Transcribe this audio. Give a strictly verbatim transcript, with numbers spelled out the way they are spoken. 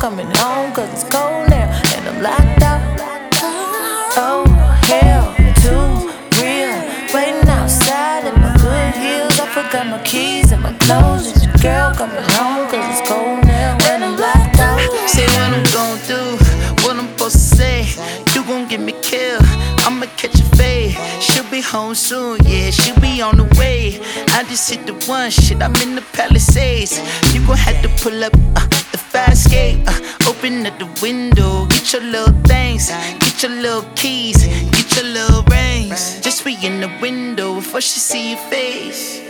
coming home cause it's cold now and I'm locked out. Oh, hell, too real. Waiting outside in my good heels. I forgot my keys and my clothes. It's your girl coming home cause it's cold now and I'm locked out. Say what I'm gon' do, what I'm supposed to say. You gon' get me killed, I'ma catch a fade. She'll be home soon, yeah, she'll be on the way. I just hit the one, shit, I'm in the Palisades. You gon' have to pull up uh, the fire escape, uh, open up the window, get your little things, get your little keys, get your little rings. Just be in the window before she see your face.